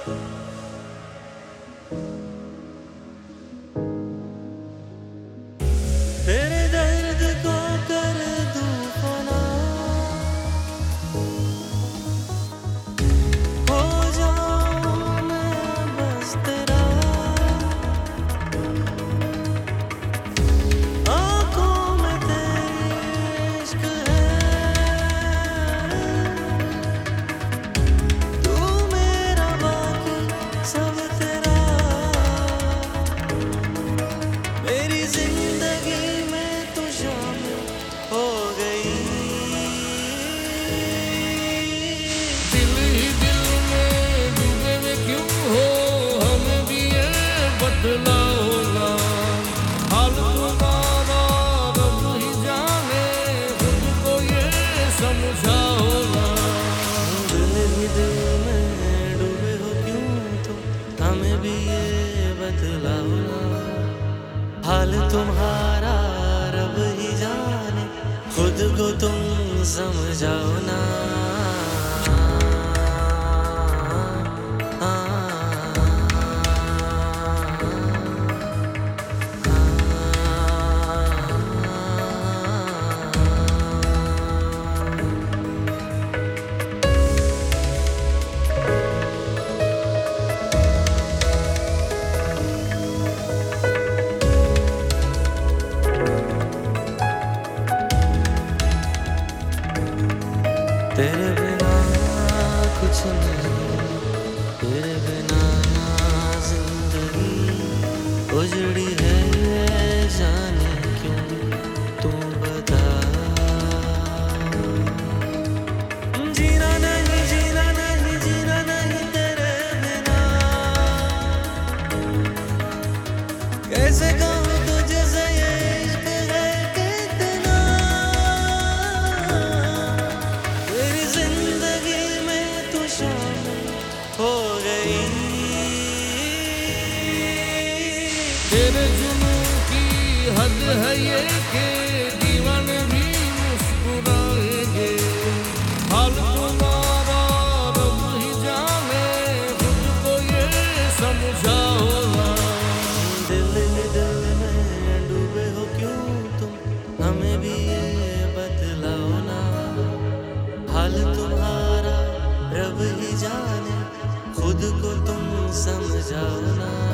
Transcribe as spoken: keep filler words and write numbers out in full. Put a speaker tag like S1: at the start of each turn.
S1: तेरे दर्द को कर दूं फना, हो जाऊं मैं बस तेरा। आँखों में तेरी इश्क है, तू मेरा बाकी सब तेरा। मेरी जिंदगी में तू शामिल हो गई।
S2: दिल ही दिल में डूबे में क्यों हो, हमें भी ये बदलाओ ना। हाल तुम्हारा रब ही जाने, खुद को ये समझाओ ना।
S1: दिल ही दिल में डूबे हो क्यों तुम, हमें भी ये बदलाओ ना। हाल तुम्हारा रब ही जाने, खुद को तुम समझाओ ना। तेरे बिना कुछ नहीं, तेरे बिना जिंदगी उजड़ी है, जाने क्यों तू बता। जीना नहीं जीना नहीं जीना नहीं तेरे बिना, कैसे कहूँ तुझसे ये इश्क है कितना। तेरी जिंदगी में तू शामिल हो गई।
S2: तेरे जुनून की हद है ये कि दीवाने भी मुस्कुराएंगे। हाल तुम्हारा रब ही जाने, खुद को ये समझाओ ना।
S1: दिल ही दिल में डूबे हो क्यों तुम, हमें भी ये बदलाओ ना। हाल तुम्हारा रब ही जाने, खुद को तुम समझाओ ना।